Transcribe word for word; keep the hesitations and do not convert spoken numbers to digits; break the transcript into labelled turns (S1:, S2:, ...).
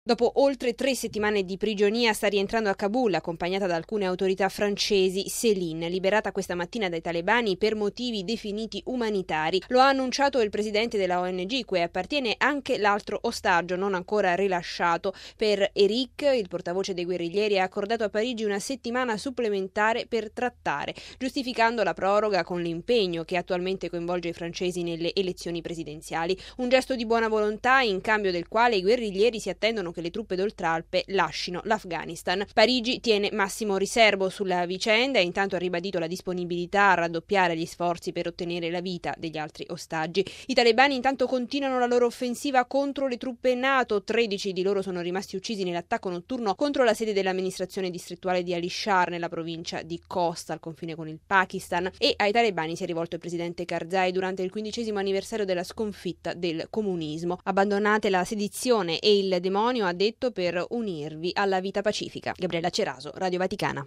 S1: Dopo oltre tre settimane di prigionia sta rientrando a Kabul, accompagnata da alcune autorità francesi, Céline, liberata questa mattina dai talebani per motivi definiti umanitari. Lo ha annunciato il presidente della O N G, cui appartiene anche l'altro ostaggio non ancora rilasciato. Per Eric, il portavoce dei guerriglieri, ha accordato a Parigi una settimana supplementare per trattare, giustificando la proroga con l'impegno che attualmente coinvolge i francesi nelle elezioni presidenziali. Un gesto di buona volontà in cambio del quale i guerriglieri si attendono che le truppe d'Oltralpe lascino l'Afghanistan. Parigi tiene massimo riservo sulla vicenda e intanto ha ribadito la disponibilità a raddoppiare gli sforzi per ottenere la vita degli altri ostaggi. I talebani intanto continuano la loro offensiva contro le truppe NATO. tredici di loro sono rimasti uccisi nell'attacco notturno contro la sede dell'amministrazione distrettuale di Alishar nella provincia di Khost al confine con il Pakistan, e ai talebani si è rivolto il presidente Karzai durante il quindicesimo anniversario della sconfitta del comunismo. Abbandonate la sedizione e il demonio, ha detto, per unirvi alla vita pacifica. Gabriella Ceraso, Radio Vaticana.